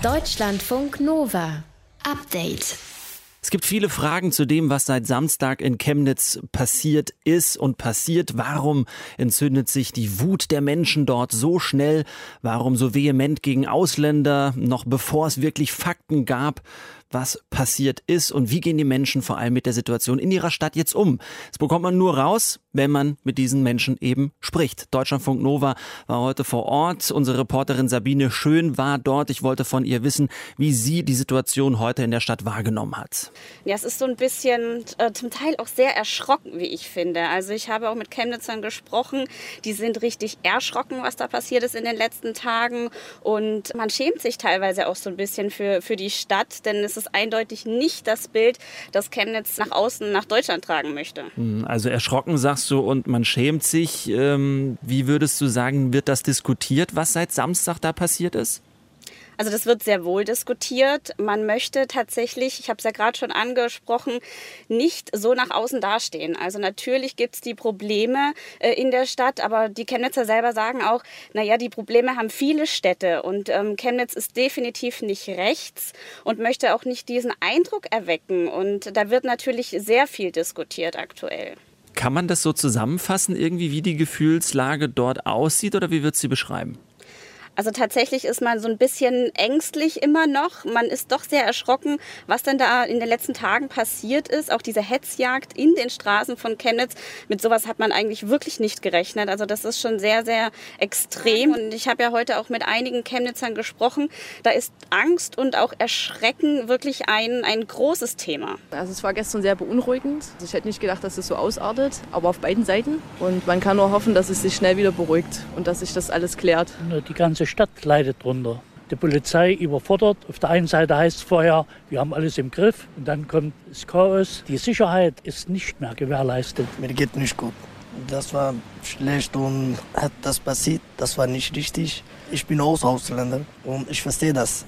Deutschlandfunk Nova. Update. Es gibt viele Fragen zu dem, was seit Samstag in Chemnitz passiert ist und passiert. Warum entzündet sich die Wut der Menschen dort so schnell? Warum so vehement gegen Ausländer, noch bevor es wirklich Fakten gab, was passiert ist? Und wie gehen die Menschen vor allem mit der Situation in ihrer Stadt jetzt um? Das bekommt man nur raus, wenn man mit diesen Menschen eben spricht. Deutschlandfunk Nova war heute vor Ort. Unsere Reporterin Sabine Schön war dort. Ich wollte von ihr wissen, wie sie die Situation heute in der Stadt wahrgenommen hat. Ja, es ist so ein bisschen zum Teil auch sehr erschrocken, wie ich finde. Also ich habe auch mit Chemnitzern gesprochen. Die sind richtig erschrocken, was da passiert ist in den letzten Tagen. Und man schämt sich teilweise auch so ein bisschen für die Stadt, denn es ist eindeutig nicht das Bild, das Chemnitz nach außen, nach Deutschland tragen möchte. Also erschrocken sagst du und man schämt sich. Wie würdest du sagen, wird das diskutiert, was seit Samstag da passiert ist? Also das wird sehr wohl diskutiert. Man möchte tatsächlich, ich habe es ja gerade schon angesprochen, nicht so nach außen dastehen. Also natürlich gibt es die Probleme in der Stadt, aber die Chemnitzer selber sagen auch, naja, die Probleme haben viele Städte und Chemnitz ist definitiv nicht rechts und möchte auch nicht diesen Eindruck erwecken. Und da wird natürlich sehr viel diskutiert aktuell. Kann man das so zusammenfassen, irgendwie, wie die Gefühlslage dort aussieht, oder wie würdest du sie beschreiben? Also tatsächlich ist man so ein bisschen ängstlich immer noch. Man ist doch sehr erschrocken, was denn da in den letzten Tagen passiert ist. Auch diese Hetzjagd in den Straßen von Chemnitz. Mit sowas hat man eigentlich wirklich nicht gerechnet. Also das ist schon sehr, sehr extrem. Und ich habe ja heute auch mit einigen Chemnitzern gesprochen. Da ist Angst und auch Erschrecken wirklich ein großes Thema. Also es war gestern sehr beunruhigend. Ich hätte nicht gedacht, dass es so ausartet, aber auf beiden Seiten. Und man kann nur hoffen, dass es sich schnell wieder beruhigt und dass sich das alles klärt. Die ganze Stadt leidet drunter. Die Polizei überfordert. Auf der einen Seite heißt es vorher, wir haben alles im Griff. Und dann kommt das Chaos. Die Sicherheit ist nicht mehr gewährleistet. Mir geht nicht gut. Das war schlecht und hat das passiert. Das war nicht richtig. Ich bin auch Ausländer und ich verstehe das.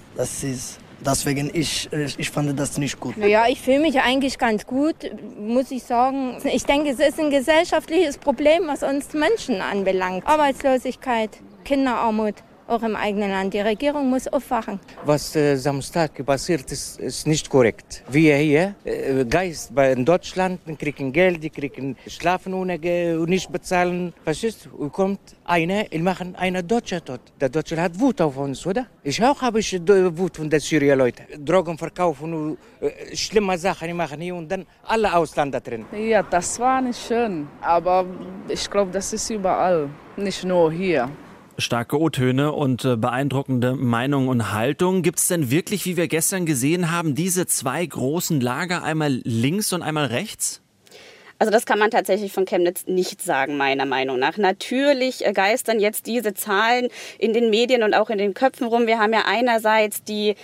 Deswegen ich fand das nicht gut. Ja, ich fühle mich eigentlich ganz gut, muss ich sagen. Ich denke, es ist ein gesellschaftliches Problem, was uns Menschen anbelangt. Arbeitslosigkeit, Kinderarmut. Auch im eigenen Land. Die Regierung muss aufwachen. Was Samstag passiert ist, ist nicht korrekt. Wir hier, Geist in Deutschland, kriegen Geld, die kriegen schlafen ohne Geld und nicht bezahlen. Verstehst du? Kommt einer, machen einer Deutsche tot. Der Deutsche hat Wut auf uns, oder? Ich auch habe Wut von den Syrien-Leuten. Drogen verkaufen, schlimme Sachen machen hier und dann alle Ausländer drin. Ja, das war nicht schön. Aber ich glaube, das ist überall, nicht nur hier. Starke O-Töne und beeindruckende Meinung und Haltung. Gibt es denn wirklich, wie wir gestern gesehen haben, diese zwei großen Lager, einmal links und einmal rechts? Also das kann man tatsächlich von Chemnitz nicht sagen, meiner Meinung nach. Natürlich geistern jetzt diese Zahlen in den Medien und auch in den Köpfen rum. Wir haben ja einerseits die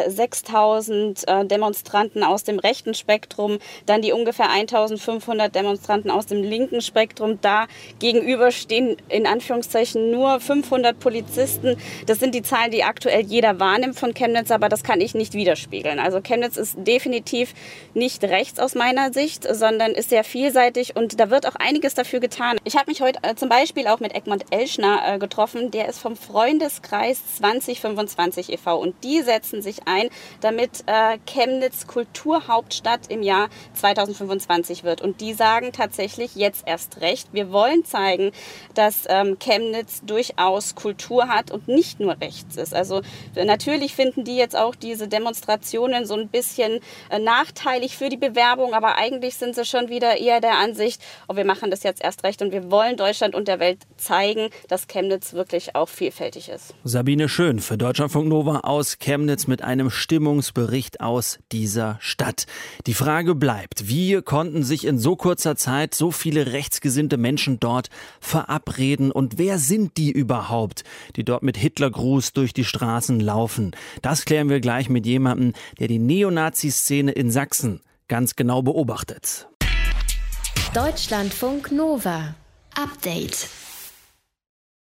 6.000 Demonstranten aus dem rechten Spektrum, dann die ungefähr 1.500 Demonstranten aus dem linken Spektrum. Da gegenüber stehen in Anführungszeichen nur 500 Polizisten. Das sind die Zahlen, die aktuell jeder wahrnimmt von Chemnitz, aber das kann ich nicht widerspiegeln. Also Chemnitz ist definitiv nicht rechts aus meiner Sicht, sondern ist sehr vielseitig und da wird auch einiges dafür getan. Ich habe mich heute zum Beispiel auch mit Egmont Elschner getroffen. Der ist vom Freundeskreis 2025 e.V. und die setzen sich ein, damit Chemnitz Kulturhauptstadt im Jahr 2025 wird. Und die sagen tatsächlich jetzt erst recht, wir wollen zeigen, dass Chemnitz durchaus Kultur hat und nicht nur rechts ist. Also natürlich finden die jetzt auch diese Demonstrationen so ein bisschen nachteilig für die Bewerbung, aber eigentlich sind sie schon wieder eher der Ansicht, wir machen das jetzt erst recht und wir wollen Deutschland und der Welt zeigen, dass Chemnitz wirklich auch vielfältig ist. Sabine Schön für Deutschlandfunk Nova aus Chemnitz mit einem Stimmungsbericht aus dieser Stadt. Die Frage bleibt, wie konnten sich in so kurzer Zeit so viele rechtsgesinnte Menschen dort verabreden und wer sind die überhaupt, die dort mit Hitlergruß durch die Straßen laufen? Das klären wir gleich mit jemandem, der die Neonazi-Szene in Sachsen ganz genau beobachtet. Deutschlandfunk Nova. Update.